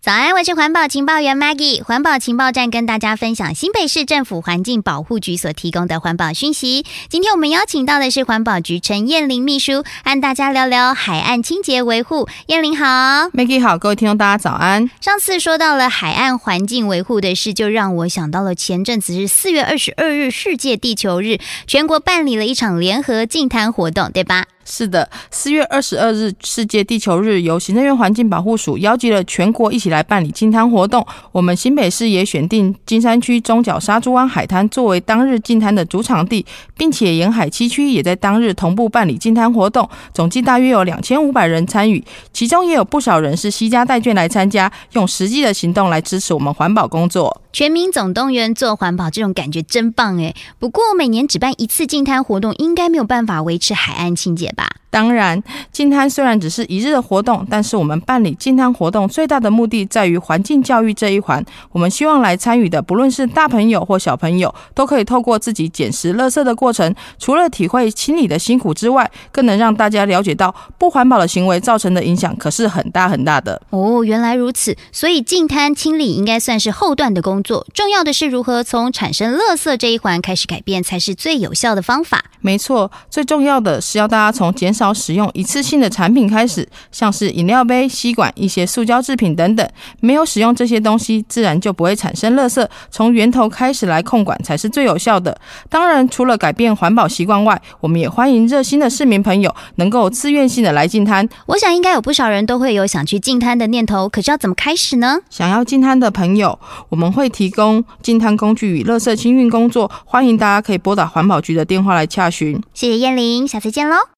早安，我是环保情报员 Maggie。环保情报站跟大家分享新北市政府环境保护局所提供的环保讯息。今天我们邀请到的是环保局陈燕玲秘书，和大家聊聊海岸清洁维护。燕玲好。 Maggie 好，各位听众大家早安。 上次说到了海岸环境维护的事，就让我想到了前阵子是4月22日世界地球日，全国办理了一场联合净滩活动，对吧？ 是的，4月22日世界地球日，由行政院环境保护署邀集了全国一起来办理净滩活动。我们新北市也选定金山区中角沙猪湾海滩作为当日净滩的主场地，并且沿海7区也在当日同步办理净滩活动，总计大约有2500人参与，其中也有不少人是携家带眷来参加，用实际的行动来支持我们环保工作。 全民总动员做环保，这种感觉真棒耶。不过每年只办一次净滩活动，应该没有办法维持海岸清洁吧？ 当然，净滩虽然只是一日的活动，但是我们办理净滩活动最大的目的在于环境教育这一环。我们希望来参与的，不论是大朋友或小朋友，都可以透过自己捡拾垃圾的过程，除了体会清理的辛苦之外，更能让大家了解到不环保的行为造成的影响可是很大很大的。 哦，原来如此。所以净滩清理应该算是后段的工作，重要的是如何从产生垃圾这一环开始改变，才是最有效的方法。 没错，最重要的是要大家从减少使用一次性的产品开始，像是饮料杯、吸管、一些塑胶制品等等，没有使用这些东西，自然就不会产生垃圾，从源头开始来控管才是最有效的。当然，除了改变环保习惯外，我们也欢迎热心的市民朋友能够自愿性的来净滩。 我想应该有不少人都会有想去净滩的念头，可是要怎么开始呢？ 想要净滩的朋友，我们会提供净滩工具与垃圾清运工作，欢迎大家可以拨打环保局的电话来洽询。 谢谢燕玲，下次见咯。